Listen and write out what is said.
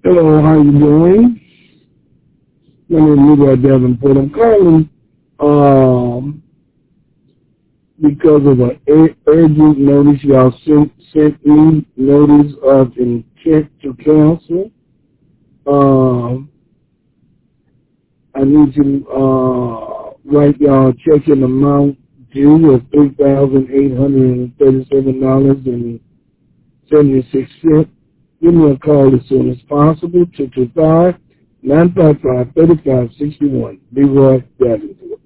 Hello, how you doing? My name is Leroy Davenport. I'm calling because of an urgent notice y'all sent me, notice of intent to cancel. I need to write y'all a check in amount due of $3,837.76. Give me a call as soon as possible, 225-955-3561. Leroy Davenport.